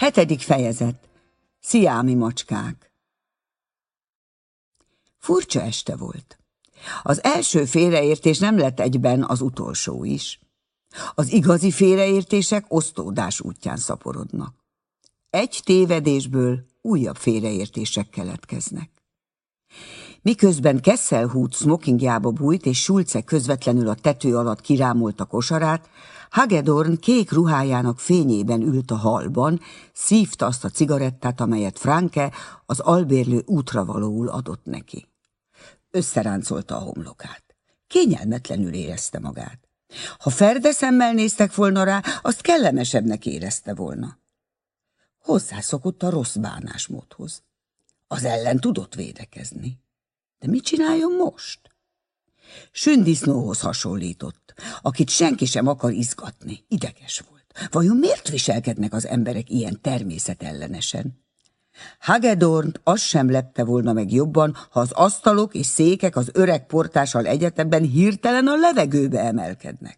7. fejezet. Sziámi macskák. Furcsa este volt. Az első félreértés nem lett egyben az utolsó is. Az igazi félreértések osztódás útján szaporodnak. Egy tévedésből újabb félreértések keletkeznek. Miközben Kesselhut smokingjába bújt, és Schulze közvetlenül a tető alatt kirámolta kosarát, Hagedorn kék ruhájának fényében ült a hallban, szívta azt a cigarettát, amelyet Franke az albérlő útravalóul adott neki. Összeráncolta a homlokát. Kényelmetlenül érezte magát. Ha ferde szemmel néztek volna rá, azt kellemesebbnek érezte volna. Hozzászokott a rossz bánásmódhoz. Az ellen tudott védekezni. De mit csináljon most? Sündisznóhoz hasonlított, akit senki sem akar izgatni. Ideges volt. Vajon miért viselkednek az emberek ilyen természetellenesen? Hagedornt az sem lepte volna meg jobban, ha az asztalok és székek az öreg portással egyetemben hirtelen a levegőbe emelkednek.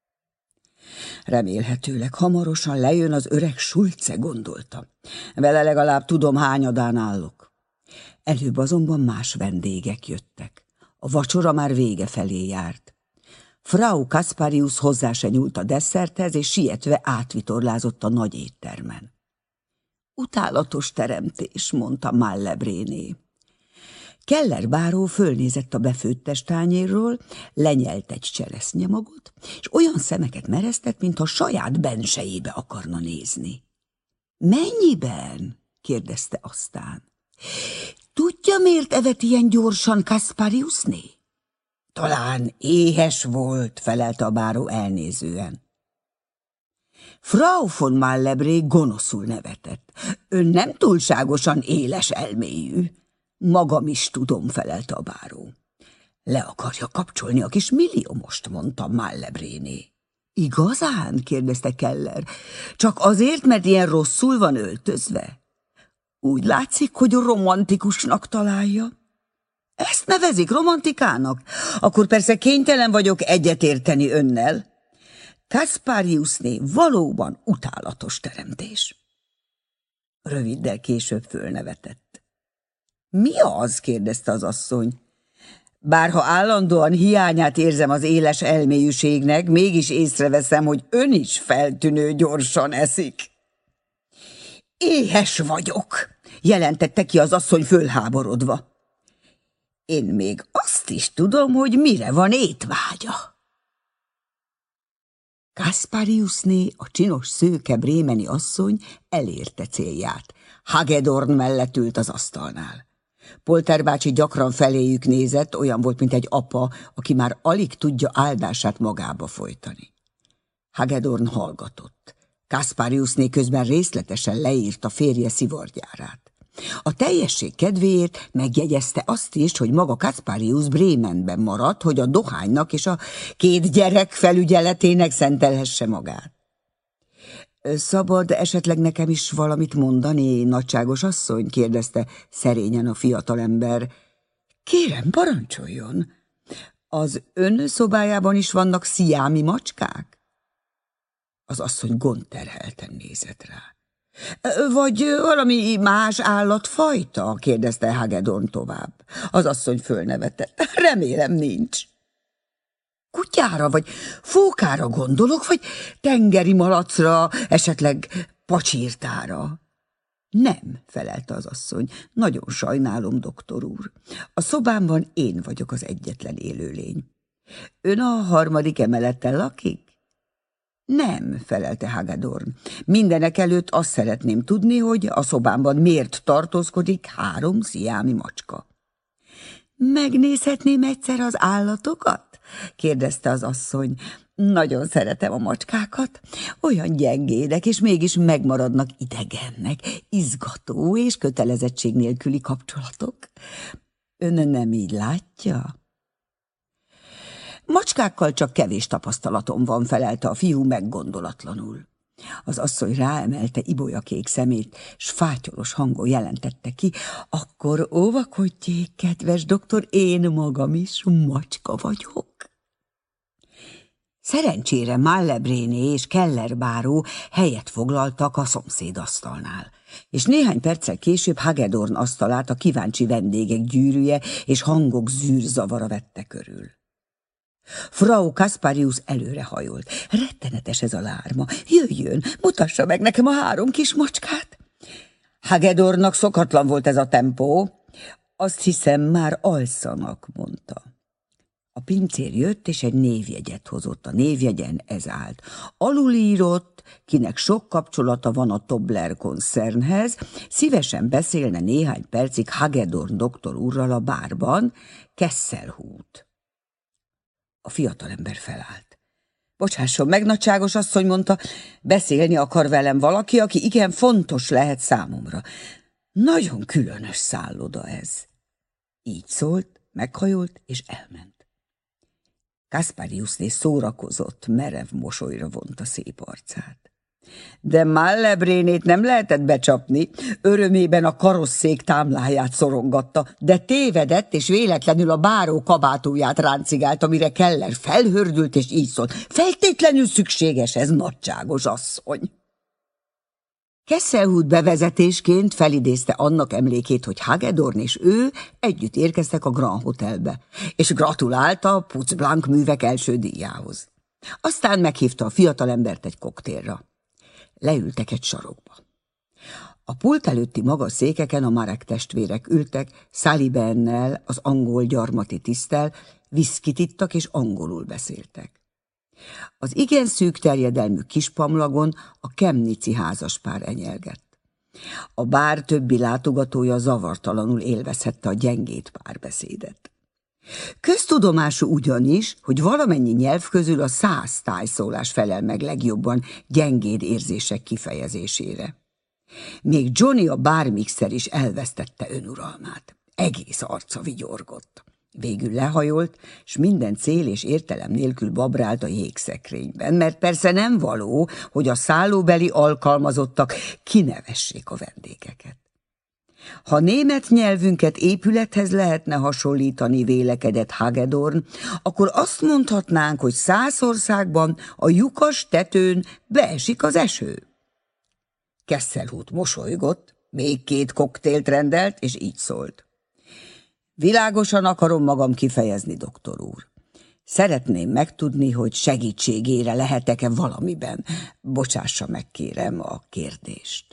Remélhetőleg hamarosan lejön az öreg Schulze, gondolta. Vele legalább tudom, hányadán állok. Előbb azonban más vendégek jöttek. A vacsora már vége felé járt. Frau Kasparius hozzá se nyúlt a desszerthez, és sietve átvitorlázott a nagy éttermen. Utálatos teremtés, mondta Mallebréné. Keller báró fölnézett a befőttes tányérról, lenyelt egy cseresznyemagot, és olyan szemeket meresztett, mintha saját bensejébe akarna nézni. Mennyiben? kérdezte aztán. Tudja, miért evett ilyen gyorsan Kaspariusné? Talán éhes volt, felelte a báró elnézően. Frau von Mallebré gonoszul nevetett. Ön nem túlságosan éles elméjű. Magam is tudom, felelte a báró. Le akarja kapcsolni a kis milliómost, mondta Mallebréné. Igazán? kérdezte Keller. Csak azért, mert ilyen rosszul van öltözve? Úgy látszik, hogy romantikusnak találja. Ezt nevezik romantikának? Akkor persze kénytelen vagyok egyetérteni önnel. Kaspariusné valóban utálatos teremtés. Röviddel később fölnevetett. Mi az? kérdezte az asszony. Bárha állandóan hiányát érzem az éles elmélyűségnek, mégis észreveszem, hogy ön is feltűnő gyorsan eszik. Éhes vagyok, jelentette ki az asszony fölháborodva. Én még azt is tudom, hogy mire van étvágya. Kaspariusné, a csinos szőke brémeni asszony elérte célját. Hagedorn mellett ült az asztalnál. Polter bácsi gyakran feléjük nézett, olyan volt, mint egy apa, aki már alig tudja áldását magába folytani. Hagedorn hallgatott. Kaspariusné közben részletesen leírta férje szivargyárát. A teljesség kedvéért megjegyezte azt is, hogy maga Kasparius Bremenben maradt, hogy a dohánynak és a 2 gyerek felügyeletének szentelhesse magát. Szabad esetleg nekem is valamit mondani, nagyságos asszony? kérdezte szerényen a fiatalember. Kérem, parancsoljon. Az ön szobájában is vannak sziámi macskák? Az asszony gondterhelten nézett rá. Vagy valami más állatfajta? kérdezte Hagedorn tovább. Az asszony fölnevetett. Remélem nincs. Kutyára vagy fókára gondolok, vagy tengeri malacra, esetleg pacsirtára? Nem, felelte az asszony. Nagyon sajnálom, doktor úr. A szobámban én vagyok az egyetlen élőlény. Ön a 3. emeleten lakik? Nem, felelte Hagedorn. Mindenekelőtt azt szeretném tudni, hogy a szobámban miért tartózkodik 3 sziámi macska. Megnézhetném egyszer az állatokat? kérdezte az asszony. Nagyon szeretem a macskákat. Olyan gyengédek, és mégis megmaradnak idegennek. Izgató és kötelezettség nélküli kapcsolatok. Ön nem így látja? Macskákkal csak kevés tapasztalatom van, felelte a fiú meggondolatlanul. Az asszony ráemelte ibolyakék szemét, s fátyolos hangon jelentette ki, akkor óvakodjék, kedves doktor, én magam is macska vagyok. Szerencsére Malebréné és Keller báró helyet foglaltak a szomszédasztalnál, és néhány perccel később Hagedorn asztalát a kíváncsi vendégek gyűrűje és hangok zűrzavara vette körül. Frau Kasparius előrehajolt. Rettenetes ez a lárma. Jöjjön, mutassa meg nekem a 3 kis macskát. Hagedornnak szokatlan volt ez a tempó. Azt hiszem, már alszanak, mondta. A pincér jött, és egy névjegyet hozott. A névjegyen ez állt. Alulírott, kinek sok kapcsolata van a Tobler koncernhez, szívesen beszélne néhány percig Hagedorn doktor úrral a bárban, Kesselhut. A fiatalember felállt. Bocsásson meg, nagyságos asszony, mondta, beszélni akar velem valaki, aki igen fontos lehet számomra. Nagyon különös szálloda ez. Így szólt, meghajolt és elment. Kaspariusné szórakozott, merev mosolyra vonta szép arcát. De Malebrénét nem lehetett becsapni, örömében a karosszék támláját szorongatta, de tévedett, és véletlenül a báró kabátóját ráncigált, amire Keller felhördült, és így szólt, feltétlenül szükséges ez, nagyságos asszony. Kesselhut bevezetésként felidézte annak emlékét, hogy Hagedorn és ő együtt érkeztek a Grand Hotelbe, és gratulálta a Putzblank művek első díjához. Aztán meghívta a fiatalembert egy koktélra. Leültek egy sarokba. A pult előtti magas székeken a Marek testvérek ültek, Salibennel, az angol gyarmati tiszttel, viszkit ittak és angolul beszéltek. Az igen szűk terjedelmű kispamlagon a Kemnici házaspár enyelgett. A bár többi látogatója zavartalanul élvezhette a gyengéd párbeszédet. Köztudomású ugyanis, hogy valamennyi nyelv közül a 100 tájszólás felel meg legjobban gyengéd érzések kifejezésére. Még Johnny a bármixer is elvesztette önuralmát. Egész arca vigyorgott. Végül lehajolt, s minden cél és értelem nélkül babrált a jégszekrényben, mert persze nem való, hogy a szállóbeli alkalmazottak kinevessék a vendégeket. Ha német nyelvünket épülethez lehetne hasonlítani, vélekedett Hagedorn, akkor azt mondhatnánk, hogy Szászországban a lyukas tetőn beesik az eső. Kesselhut mosolygott, még 2 koktélt rendelt, és így szólt. Világosan akarom magam kifejezni, doktor úr. Szeretném megtudni, hogy segítségére lehetek-e valamiben. Bocsássa meg, kérem, a kérdést.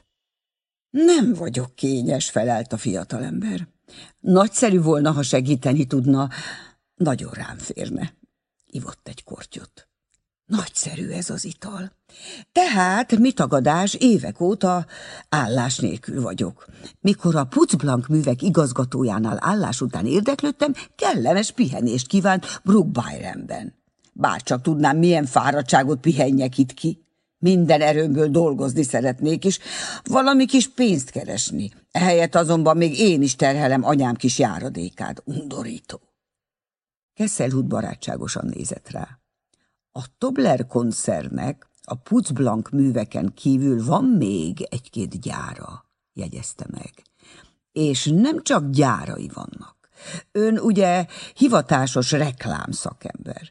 Nem vagyok kényes, felelt a fiatalember. Nagyszerű volna, ha segíteni tudna. Nagyon rám férne. Ivott egy kortyot. Nagyszerű ez az ital. Tehát, mi tagadás, évek óta állás nélkül vagyok. Mikor a Putzblank művek igazgatójánál állás után érdeklődtem, kellemes pihenést kívánt Brookbyrenben. Bárcsak tudnám, milyen fáradtságot pihenjek itt ki. Minden erőmből dolgozni szeretnék, és valami kis pénzt keresni. Ehelyett azonban még én is terhelem anyám kis járadékát. Undorító. Kesselhut barátságosan nézett rá. A Tobler koncernnek a Putzblank műveken kívül van még 1-2 gyára, jegyezte meg. És nem csak gyárai vannak. Ön ugye hivatásos reklámszakember.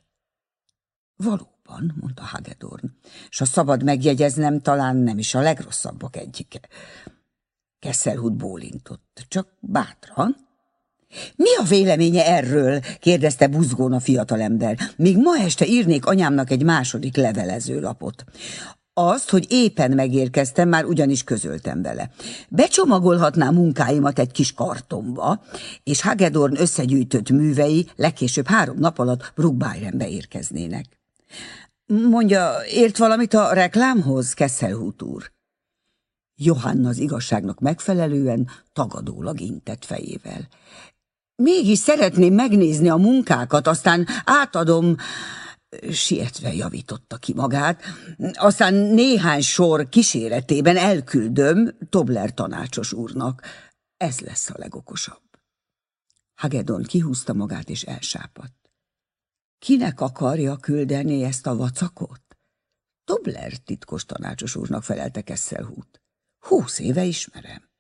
Valóban, mondta Hagedorn, s ha szabad megjegyeznem, talán nem is a legrosszabbak egyike. Kesselhut bólintott, csak bátran. Mi a véleménye erről? kérdezte buzgón a fiatalember. Még ma este írnék anyámnak egy második levelezőlapot. Azt, hogy éppen megérkeztem, már ugyanis közöltem vele. Becsomagolhatná munkáimat egy kis kartonba, és Hagedorn összegyűjtött művei legkésőbb 3 nap alatt Brookbyrenbe érkeznének. Mondja, ért valamit a reklámhoz, Kesselhut úr? Johanna az igazságnak megfelelően tagadólag intett fejével. Mégis szeretném megnézni a munkákat, aztán átadom, sietve javította ki magát, aztán néhány sor kíséretében elküldöm Tobler tanácsos úrnak. Ez lesz a legokosabb. Hagedorn kihúzta magát és elsápadt. Kinek akarja küldeni ezt a vacakot? Tobler titkos tanácsos úrnak, felelte Kesselhut. 20 éve ismerem.